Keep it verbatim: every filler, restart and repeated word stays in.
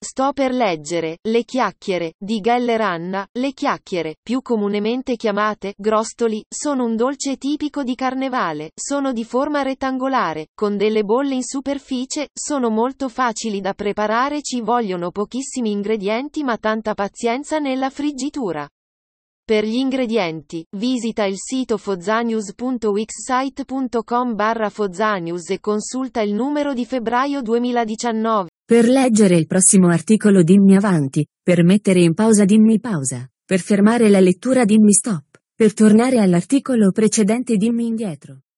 Sto per leggere Le chiacchiere di Geller Anna. Le chiacchiere, più comunemente chiamate grostoli, sono un dolce tipico di Carnevale. Sono di forma rettangolare, con delle bolle in superficie, sono molto facili da preparare, ci vogliono pochissimi ingredienti ma tanta pazienza nella friggitura. Per gli ingredienti, visita il sito fozzanews punto wixsite punto com barra fozzanews e consulta il numero di febbraio duemiladiciannove. Per leggere il prossimo articolo dimmi avanti, per mettere in pausa dimmi pausa, per fermare la lettura dimmi stop, per tornare all'articolo precedente dimmi indietro.